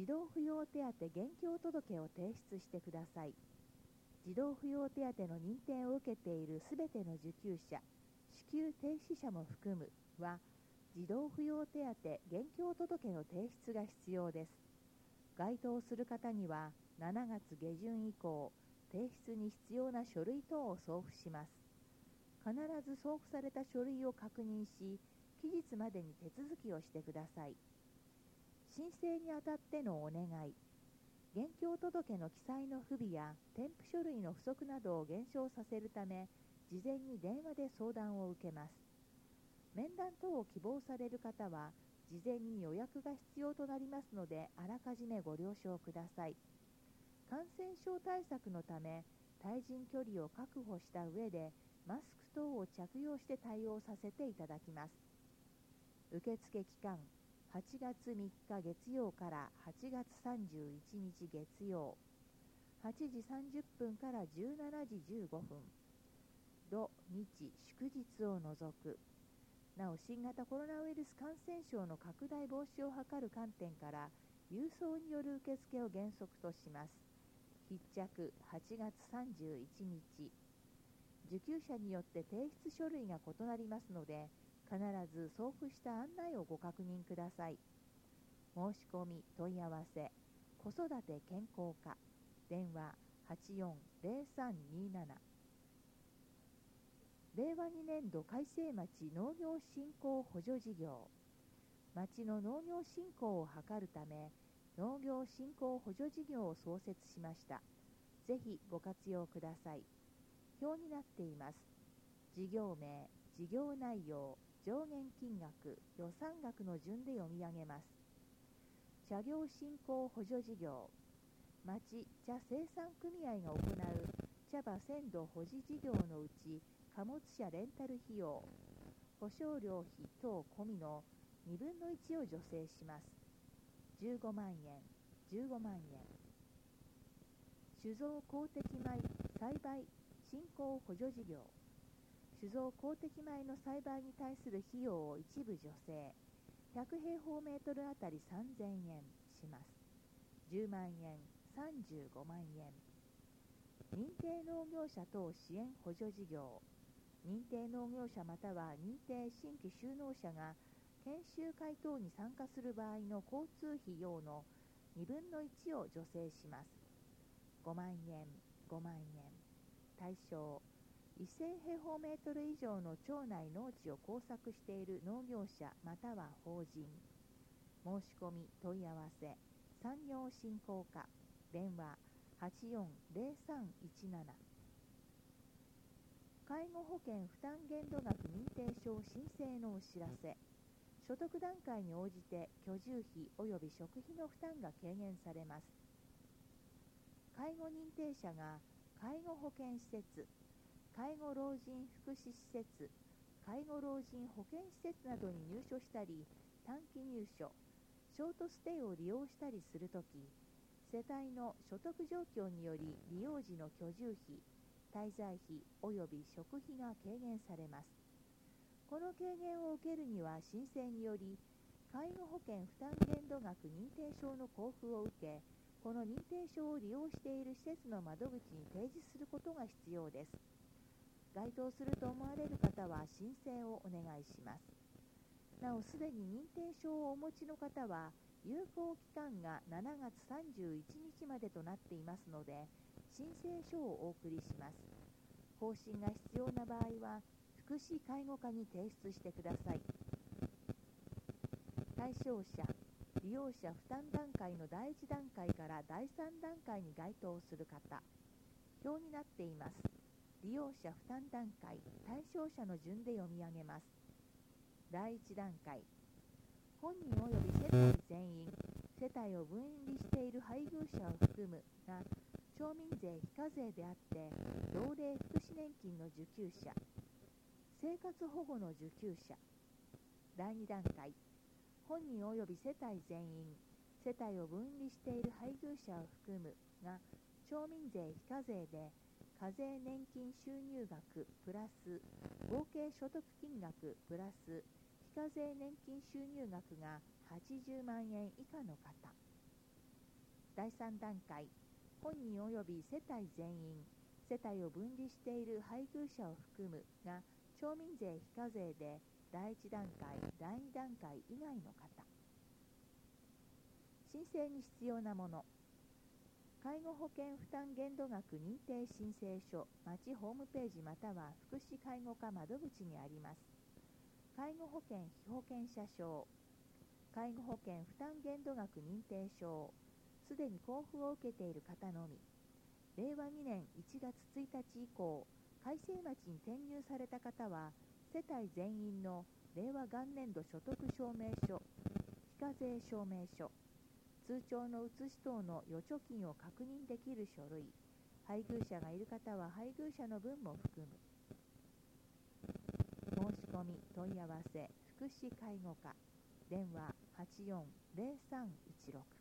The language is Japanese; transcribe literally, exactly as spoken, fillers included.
児童扶養手当現況届を提出してください。児童扶養手当の認定を受けているすべての受給者、支給停止者も含むは、児童扶養手当現況届の提出が必要です。該当する方には、しちがつ下旬以降、提出に必要な書類等を送付します。必ず送付された書類を確認し、期日までに手続きをしてください。申請にあたってのお願い。現況届の記載の不備や添付書類の不足などを減少させるため、事前に電話で相談を受けます。面談等を希望される方は、事前に予約が必要となりますので、あらかじめご了承ください。感染症対策のため、対人距離を確保した上で、マスク等を着用して対応させていただきます。受付期間、はちがつみっか月曜からはちがつさんじゅういちにち月曜、はちじさんじゅっぷんからじゅうしちじじゅうごふん、土日祝日を除く。なお、新型コロナウイルス感染症の拡大防止を図る観点から、郵送による受付を原則とします。必着はちがつさんじゅういちにち。受給者によって提出書類が異なりますので、必ず送付した案内をご確認ください。申し込み問い合わせ、子育て健康課、電話はちよんゼロさんにーなな。れいわにねんど改正町農業振興補助事業。町の農業振興を図るため、農業振興補助事業を創設しました。ぜひご活用ください。表になっています。事業名、事業内容、上限金額、予算額の順で読み上げます。茶業振興補助事業。町茶生産組合が行う茶葉鮮度保持事業のうち、貨物車レンタル費用、保証料費等込みのにぶんのいちを助成します。じゅうごまんえん、じゅうごまんえん。酒造公的米栽培振興補助事業。酒造公的米の栽培に対する費用を一部助成、ひゃくへいほうメートルあたりさんぜんえんします。じゅうまんえん、さんじゅうごまんえん。認定農業者等支援補助事業。認定農業者または認定新規就農者が研修会等に参加する場合の交通費用のにぶんのいちを助成します。ごまんえん、ごまんえん。対象、せんへいほうメートル以上の町内農地を耕作している農業者または法人。申し込み問い合わせ、産業振興課、電話はちよんゼロさんいちなな。介護保険負担限度額認定証申請のお知らせ。所得段階に応じて居住費及び食費の負担が軽減されます。介護認定者が介護保険施設、介護老人福祉施設、介護老人保健施設などに入所したり、短期入所、ショートステイを利用したりするとき、世帯の所得状況により利用時の居住費、滞在費及び食費が軽減されます。この軽減を受けるには申請により、介護保険負担限度額認定証の交付を受け、この認定証を利用している施設の窓口に提示することが必要です。該当すると思われる方は申請をお願いします。なお、すでに認定証をお持ちの方は、有効期間がしちがつさんじゅういちにちまでとなっていますので、申請書をお送りします。更新が必要な場合は、福祉介護課に提出してください。対象者、利用者負担段階のだいいち段階からだいさん段階に該当する方。表になっています。利用者負担段階、対象者の順で読み上げます。だいいち段階。本人及び世帯全員、世帯を分離している配偶者を含むが、町民税非課税であって、老齢福祉年金の受給者、生活保護の受給者。だいに段階。本人及び世帯全員、世帯を分離している配偶者を含むが、町民税非課税で、課税年金収入額プラス合計所得金額プラス非課税年金収入額がはちじゅうまんえん以下の方。 だいさん段階、本人及び世帯全員、世帯を分離している配偶者を含むが町民税非課税でだいいち段階、だいに段階以外の方。申請に必要なもの。介護保険負担限度額認定申請書、町ホームページまたは福祉介護課窓口にあります。介護保険被保険者証、介護保険負担限度額認定証、すでに交付を受けている方のみ。れいわにねんいちがつついたち以降、改正町に転入された方は、世帯全員の令和元年度所得証明書、非課税証明書、通帳の写し等の預貯金を確認できる書類、配偶者がいる方は配偶者の分も含む。申し込み問い合わせ福祉介護課、電話はちよんゼロさんいちろく